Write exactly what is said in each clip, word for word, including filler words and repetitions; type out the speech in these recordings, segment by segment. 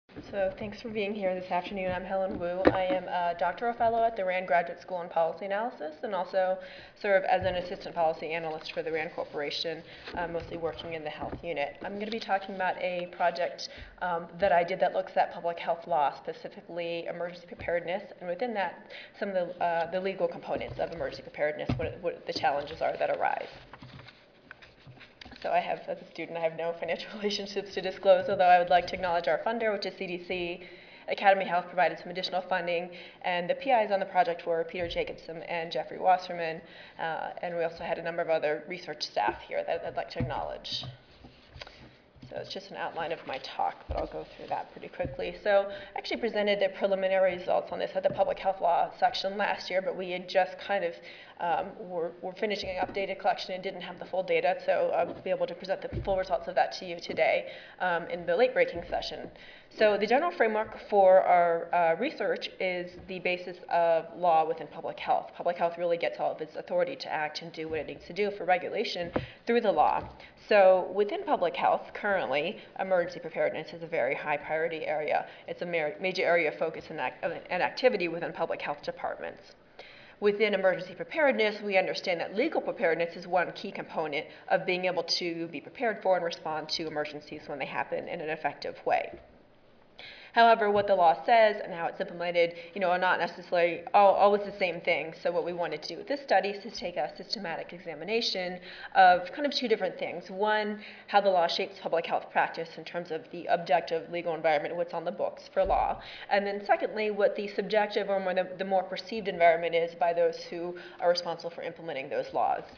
So thanks for being here this afternoon. I'm Helen Wu. I am a doctoral fellow at the RAND Graduate School in Policy Analysis and also serve as an assistant policy analyst for the RAND Corporation, uh, mostly working in the health unit. I'm going to be talking about a project um, that I did that looks at public health law, specifically emergency preparedness, and within that, some of the, uh, the legal components of emergency preparedness, what, what the challenges are that arise. So I have, as a student, I have no financial relationships to disclose, although I would like to acknowledge our funder, which is C D C. Academy Health provided some additional funding, and the P Is on the project were Peter Jacobson and Jeffrey Wasserman, uh, and we also had a number of other research staff here that I'd like to acknowledge. So it's just an outline of my talk, but I'll go through that pretty quickly. So I actually presented the preliminary results on this at the public health law section last year, but we had just kind of um, were, were finishing an updated collection and didn't have the full data, so I'll be able to present the full results of that to you today um, in the late breaking session. So the general framework for our uh, research is the basis of law within public health. Public health really gets all of its authority to act and do what it needs to do for regulation through the law. So within public health, currently, emergency preparedness is a very high priority area. It's a major area of focus and, act and activity within public health departments. Within emergency preparedness, we understand that legal preparedness is one key component of being able to be prepared for and respond to emergencies when they happen in an effective way. However, what the law says and how it's implemented, you know, are not necessarily all, always the same thing. So what we wanted to do with this study is to take a systematic examination of kind of two different things. One, how the law shapes public health practice in terms of the objective legal environment, what's on the books for law. And then secondly, what the subjective or more the, the more perceived environment is by those who are responsible for implementing those laws.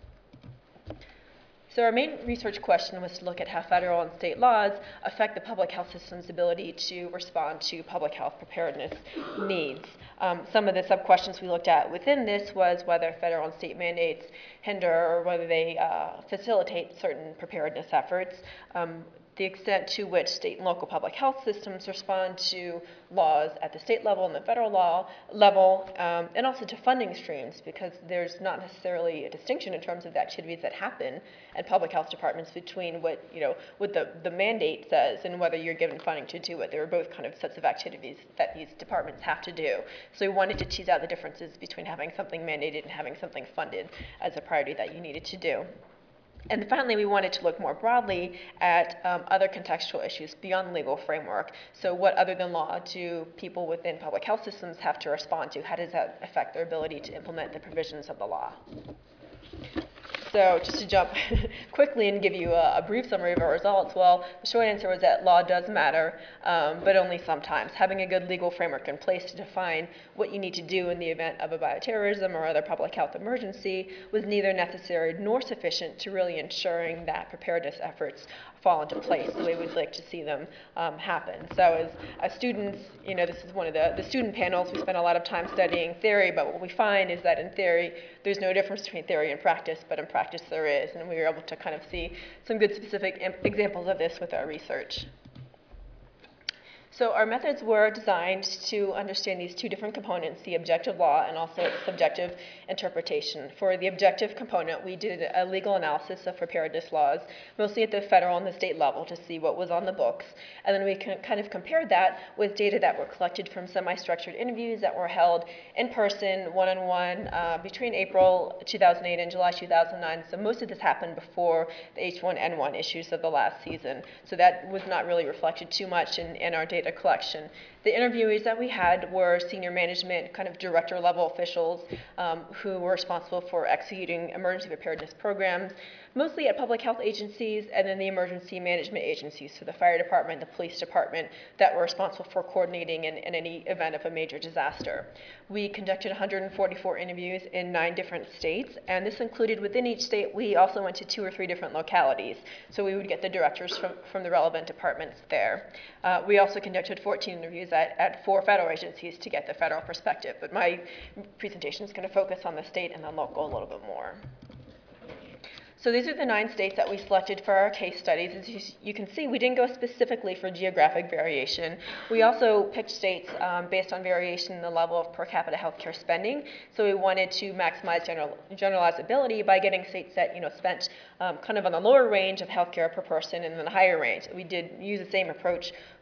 So our main research question was to look at how federal and state laws affect the public health system's ability to respond to public health preparedness needs. Um, some of the sub-questions we looked at within this was whether federal and state mandates hinder or whether they uh, facilitate certain preparedness efforts. Um, the extent to which state and local public health systems respond to laws at the state level and the federal law level, um, and also to funding streams, because there's not necessarily a distinction in terms of the activities that happen at public health departments between what, you know, what the, the mandate says and whether you're given funding to do it. They were both kind of sets of activities that these departments have to do. So we wanted to tease out the differences between having something mandated and having something funded as a priority that you needed to do. And finally, we wanted to look more broadly at um, other contextual issues beyond the legal framework. So what other than law do people within public health systems have to respond to? How does that affect their ability to implement the provisions of the law? So just to jump quickly and give you a, a brief summary of our results, well, the short answer was that law does matter, um, but only sometimes. Having a good legal framework in place to define what you need to do in the event of a bioterrorism or other public health emergency was neither necessary nor sufficient to really ensuring that preparedness efforts fall into place the way we'd like to see them um, happen. So as, as students, you know, this is one of the, the student panels. We spend a lot of time studying theory, but what we find is that in theory, there's no difference between theory and practice, but in practice there is, and we were able to kind of see some good specific examples of this with our research. So our methods were designed to understand these two different components, the objective law and also its subjective interpretation. For the objective component, we did a legal analysis of preparedness laws, mostly at the federal and the state level to see what was on the books. And then we kind of compared that with data that were collected from semi-structured interviews that were held in person, one-on-one, uh, between April two thousand eight and July two thousand nine. So most of this happened before the H one N one issues of the last season. So that was not really reflected too much in, in our data collection. The interviewees that we had were senior management, kind of director level officials um, who were responsible for executing emergency preparedness programs, mostly at public health agencies and then the emergency management agencies, so the fire department, the police department, that were responsible for coordinating in, in any event of a major disaster. We conducted one hundred forty-four interviews in nine different states, and this included within each state, we also went to two or three different localities. So we would get the directors from, from the relevant departments there. Uh, we also conducted fourteen interviews at, at four federal agencies to get the federal perspective, but my presentation is going to focus on the state and the local a little bit more. So these are the nine states that we selected for our case studies. As you, you can see, we didn't go specifically for geographic variation. We also picked states um, based on variation in the level of per capita healthcare spending. So we wanted to maximize general, generalizability by getting states that you know spent um, kind of on the lower range of healthcare per person and then the higher range. We did use the same approach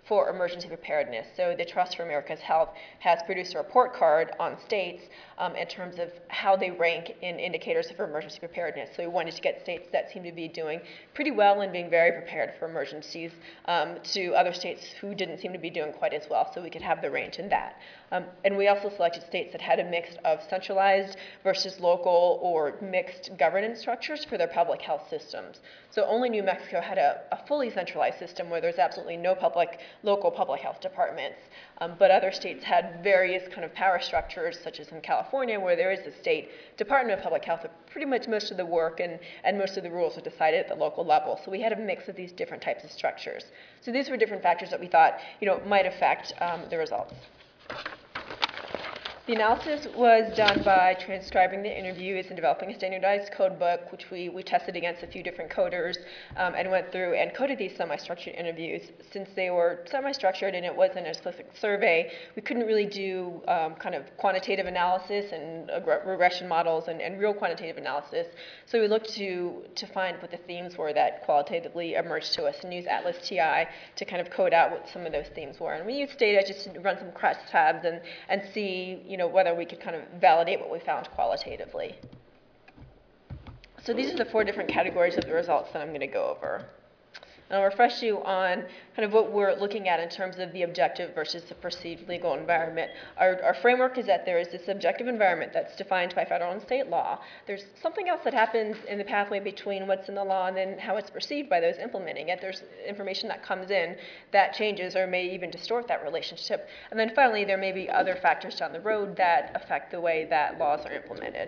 for emergency preparedness. So the Trust for America's Health has produced a report card on states um, in terms of how they rank in indicators of emergency preparedness. So we wanted to get states that seem to be doing pretty well and being very prepared for emergencies um, to other states who didn't seem to be doing quite as well, so we could have the range in that. Um, and we also selected states that had a mix of centralized versus local or mixed governance structures for their public health systems. So only New Mexico had a, a fully centralized system where there's absolutely no public, local public health departments. Um, but other states had various kind of power structures, such as in California, where there is a state Department of Public Health, but pretty much most of the work and, and most of the rules are decided at the local level. So we had a mix of these different types of structures. So these were different factors that we thought, you know, might affect um, the results. The analysis was done by transcribing the interviews and developing a standardized code book, which we, we tested against a few different coders um, and went through and coded these semi-structured interviews. Since they were semi-structured and it wasn't an explicit survey, we couldn't really do um, kind of quantitative analysis and uh, regression models and, and real quantitative analysis. So we looked to, to find what the themes were that qualitatively emerged to us and use Atlas T I to kind of code out what some of those themes were. And we used Stata just to run some crosstabs and, and see, you know, whether we could kind of validate what we found qualitatively. So these are the four different categories of the results that I'm going to go over. And I'll refresh you on kind of what we're looking at in terms of the objective versus the perceived legal environment. Our, our framework is that there is this objective environment that's defined by federal and state law. There's something else that happens in the pathway between what's in the law and then how it's perceived by those implementing it. There's information that comes in that changes or may even distort that relationship. And then finally, there may be other factors down the road that affect the way that laws are implemented.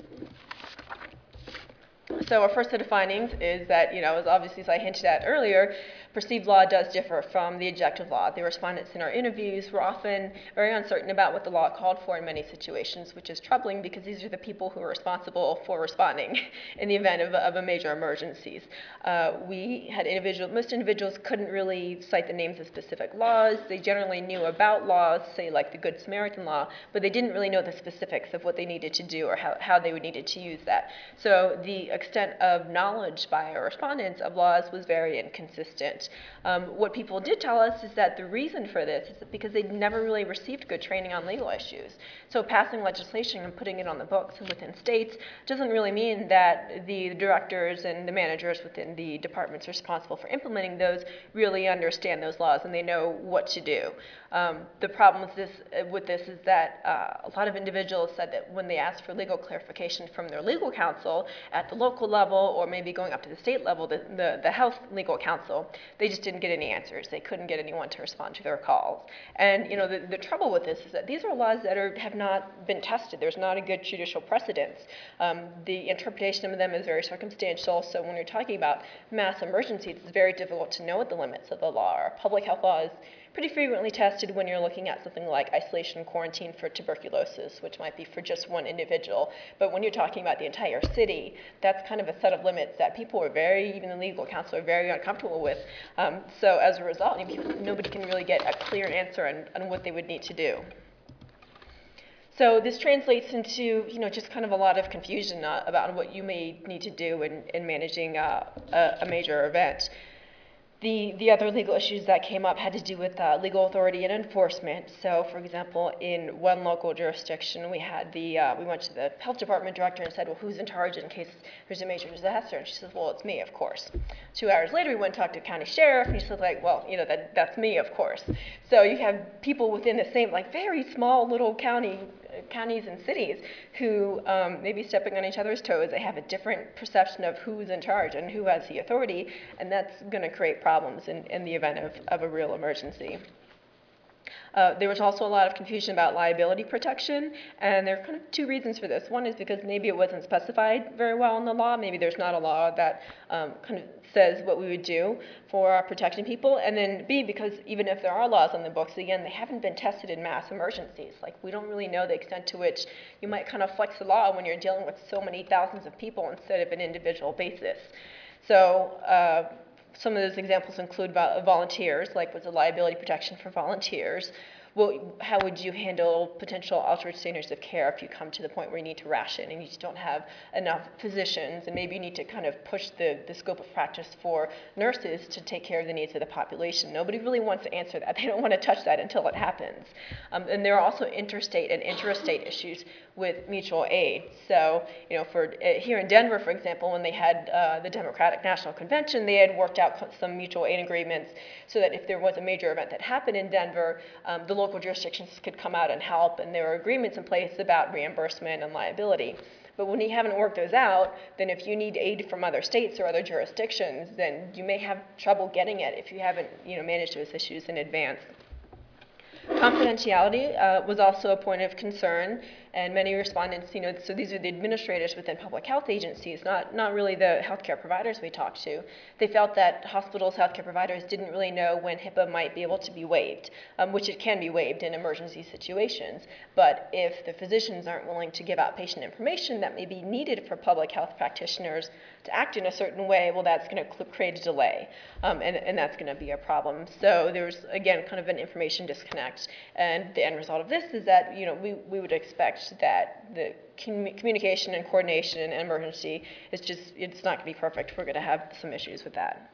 So our first set of findings is that, you know, as obviously as I hinted at earlier, perceived law does differ from the objective law. The respondents in our interviews were often very uncertain about what the law called for in many situations, which is troubling because these are the people who are responsible for responding in the event of, of a major emergencies. Uh, we had individual, most individuals couldn't really cite the names of specific laws. They generally knew about laws, say like the Good Samaritan law, but they didn't really know the specifics of what they needed to do or how, how they would needed to use that. So the extent of knowledge by our respondents of laws was very inconsistent. Um, what people did tell us is that the reason for this is because they'd never really received good training on legal issues. So passing legislation and putting it on the books and within states doesn't really mean that the directors and the managers within the departments responsible for implementing those really understand those laws and they know what to do. Um, the problem with this, with this is that uh, a lot of individuals said that when they asked for legal clarification from their legal counsel at the local level or maybe going up to the state level, the, the, the health legal counsel, they just didn't get any answers. They couldn't get anyone to respond to their calls. And you know, the, the trouble with this is that these are laws that are, have not been tested. There's not a good judicial precedence. Um, the interpretation of them is very circumstantial, so when you're talking about mass emergencies, it's very difficult to know what the limits of the law are. Public health law is pretty frequently tested when you're looking at something like isolation quarantine for tuberculosis, which might be for just one individual. But when you're talking about the entire city, that's kind of a set of limits that people are very, even the legal counsel, are very uncomfortable with. Um, so as a result, nobody can really get a clear answer on, on what they would need to do. So this translates into, you know, just kind of a lot of confusion uh, about what you may need to do in, in managing uh, a, a major event. The, the other legal issues that came up had to do with uh, legal authority and enforcement. So, for example, in one local jurisdiction, we had the uh, we went to the health department director and said, "Well, who's in charge in case there's a major disaster?" And she said, "Well, it's me, of course." Two hours later, we went and talked to the county sheriff, and he said, "Like, well, you know, that that's me, of course." So you have people within the same, like, very small little county. counties and cities who um, may be stepping on each other's toes. They have a different perception of who's in charge and who has the authority, and that's going to create problems in, in the event of, of a real emergency. Uh, there was also a lot of confusion about liability protection, and there are kind of two reasons for this. One is because maybe it wasn't specified very well in the law. Maybe there's not a law that um, kind of says what we would do for uh, protecting people. And then B, because even if there are laws on the books, again, they haven't been tested in mass emergencies. Like, we don't really know the extent to which you might kind of flex the law when you're dealing with so many thousands of people instead of an individual basis. So, uh, some of those examples include volunteers, like what's the liability protection for volunteers? what, how would you handle potential altered standards of care if you come to the point where you need to ration and you just don't have enough physicians, and maybe you need to kind of push the, the scope of practice for nurses to take care of the needs of the population. Nobody really wants to answer that. They don't want to touch that until it happens. Um, and there are also interstate and intrastate issues with mutual aid. So, you know, for uh, here in Denver, for example, when they had uh, the Democratic National Convention, they had worked out some mutual aid agreements so that if there was a major event that happened in Denver, um, the local jurisdictions could come out and help, and there were agreements in place about reimbursement and liability. But when you haven't worked those out, then if you need aid from other states or other jurisdictions, then you may have trouble getting it if you haven't, you know, managed those issues in advance. Confidentiality uh, was also a point of concern, and many respondents, you know, so these are the administrators within public health agencies, not, not really the healthcare providers we talked to. They felt that hospitals, healthcare providers didn't really know when HIPAA might be able to be waived, um, which it can be waived in emergency situations. But if the physicians aren't willing to give out patient information that may be needed for public health practitioners to act in a certain way, well, that's going to create a delay, um, and, and that's going to be a problem. So there's, again, kind of an information disconnect. And the end result of this is that, you know, we, we would expect that the commu communication and coordination and emergency is just, it's not going to be perfect. We're going to have some issues with that.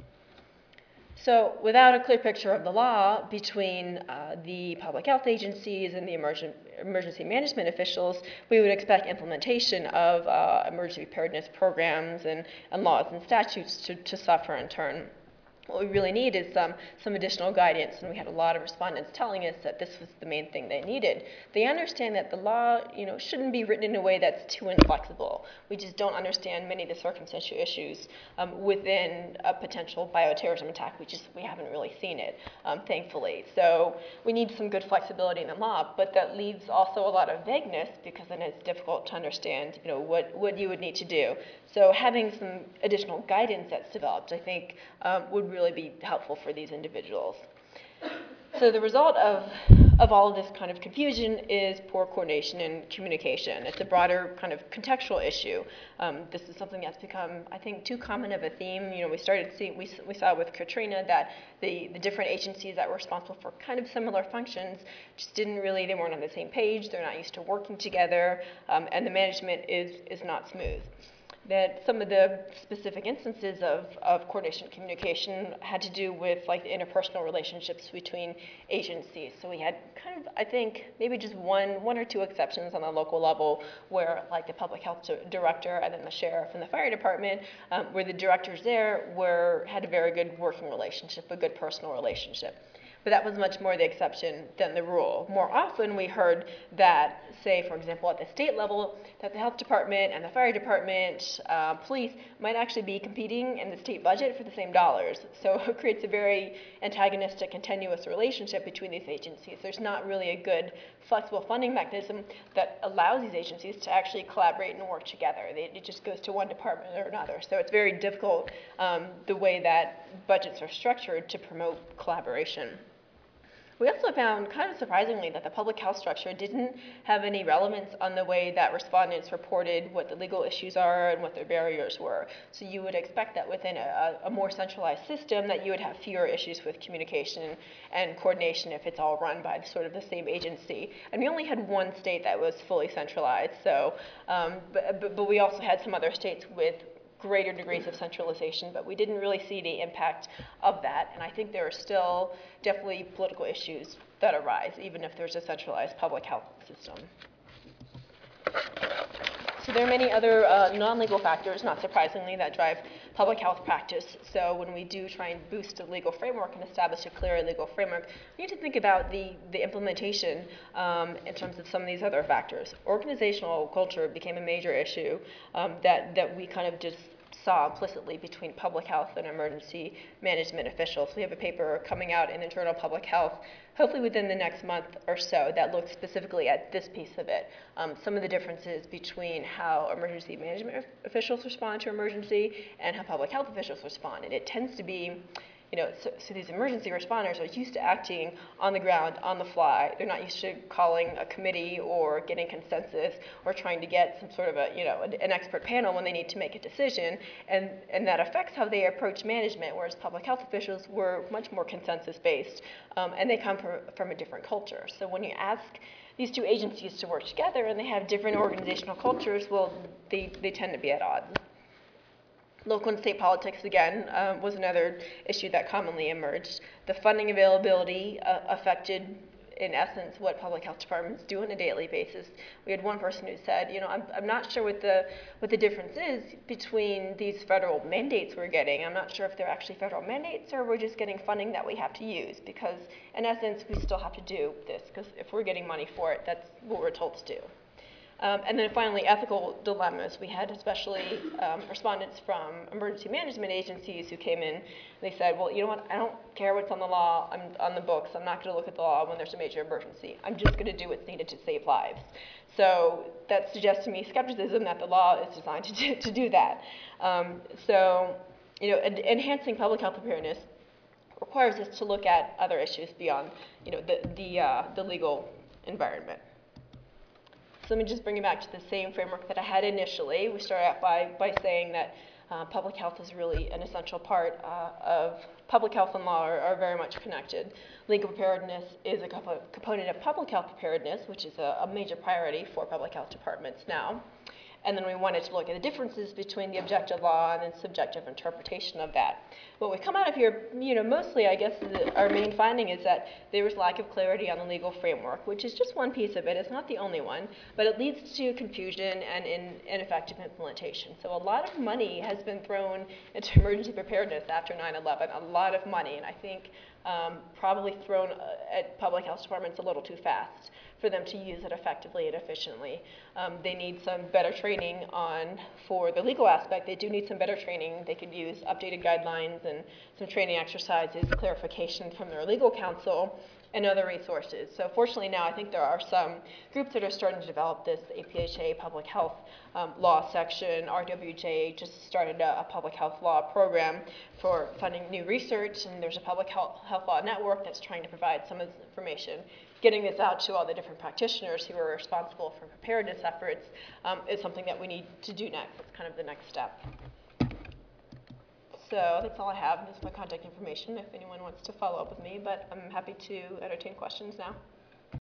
So without a clear picture of the law between uh, the public health agencies and the emergent, emergency management officials, we would expect implementation of uh, emergency preparedness programs and, and laws and statutes to, to suffer in turn. What we really need is some, some additional guidance, and we had a lot of respondents telling us that this was the main thing they needed. They understand that the law, you know, shouldn't be written in a way that's too inflexible. We just don't understand many of the circumstantial issues um, within a potential bioterrorism attack. We just, we haven't really seen it, um, thankfully. So we need some good flexibility in the law, but that leaves also a lot of vagueness, because then it's difficult to understand, you know, what, what you would need to do. So having some additional guidance that's developed, I think, um, would really be helpful for these individuals. So the result of, of all of this kind of confusion is poor coordination and communication. It's a broader kind of contextual issue. Um, this is something that's become, I think, too common of a theme. You know, we started seeing, we, we saw with Katrina that the, the different agencies that were responsible for kind of similar functions just didn't really, they weren't on the same page, they're not used to working together, um, and the management is, is not smooth. That some of the specific instances of, of coordination and communication had to do with like the interpersonal relationships between agencies. So we had kind of, I think, maybe just one, one or two exceptions on the local level where like the public health director and then the sheriff and the fire department, um, where the directors there were, had a very good working relationship, a good personal relationship. But that was much more the exception than the rule. More often we heard that, say, for example, at the state level, that the health department and the fire department, uh, police, might actually be competing in the state budget for the same dollars. So it creates a very antagonistic and tenuous relationship between these agencies. There's not really a good flexible funding mechanism that allows these agencies to actually collaborate and work together. They, it just goes to one department or another. So it's very difficult um, the way that budgets are structured to promote collaboration. We also found, kind of surprisingly, that the public health structure didn't have any relevance on the way that respondents reported what the legal issues are and what their barriers were. So you would expect that within a, a more centralized system that you would have fewer issues with communication and coordination if it's all run by sort of the same agency. And we only had one state that was fully centralized, so, um, but, but, but we also had some other states with greater degrees of centralization, but we didn't really see the impact of that. And I think there are still definitely political issues that arise, even if there's a centralized public health system. So there are many other uh, non-legal factors, not surprisingly, that drive public health practice. So when we do try and boost a legal framework and establish a clearer legal framework, we need to think about the, the implementation um, in terms of some of these other factors. Organizational culture became a major issue um, that, that we kind of just saw implicitly between public health and emergency management officials. We have a paper coming out in the journal Public Health, hopefully within the next month or so, that looks specifically at this piece of it. Um, some of the differences between how emergency management officials respond to emergency and how public health officials respond. And it tends to be, you know, so, so these emergency responders are used to acting on the ground, on the fly. They're not used to calling a committee or getting consensus or trying to get some sort of a, you know, an expert panel when they need to make a decision. And, and that affects how they approach management, whereas public health officials were much more consensus-based, um, and they come from, from a different culture. So when you ask these two agencies to work together and they have different organizational cultures, well, they, they tend to be at odds. Local and state politics, again, um, was another issue that commonly emerged. The funding availability uh, affected, in essence, what public health departments do on a daily basis. We had one person who said, you know, I'm, I'm not sure what the, what the difference is between these federal mandates we're getting. I'm not sure if they're actually federal mandates or we're just getting funding that we have to use, because in essence, we still have to do this, because if we're getting money for it, that's what we're told to do. Um, and then finally, ethical dilemmas. We had especially um, respondents from emergency management agencies who came in. They said, well, you know what, I don't care what's on the law, I'm on the books, I'm not going to look at the law when there's a major emergency. I'm just going to do what's needed to save lives. So that suggests to me skepticism that the law is designed to do, to do that. Um, so, you know, en enhancing public health preparedness requires us to look at other issues beyond, you know, the, the, uh, the legal environment. So let me just bring you back to the same framework that I had initially. We started out by, by saying that uh, public health is really an essential part uh, of public health and law are, are very much connected. Legal preparedness is a comp component of public health preparedness, which is a, a major priority for public health departments now. And then we wanted to look at the differences between the objective law and then subjective interpretation of that. What we come out of here, you know, mostly, I guess, the, our main finding is that there was lack of clarity on the legal framework, which is just one piece of it. It's not the only one, but it leads to confusion and in, ineffective implementation. So a lot of money has been thrown into emergency preparedness after nine eleven, a lot of money, and I think um, probably thrown at public health departments a little too fast for them to use it effectively and efficiently. Um, they need some better training on, for the legal aspect, they do need some better training. They could use updated guidelines and some training exercises, clarification from their legal counsel, and other resources. So fortunately now I think there are some groups that are starting to develop this. The A P H A Public Health um, Law section, R W J just started a, a public health law program for funding new research, and there's a public health, health law network that's trying to provide some of this information. Getting this out to all the different practitioners who are responsible for preparedness efforts um, is something that we need to do next. That's kind of the next step. So that's all I have. This is my contact information if anyone wants to follow up with me, but I'm happy to entertain questions now.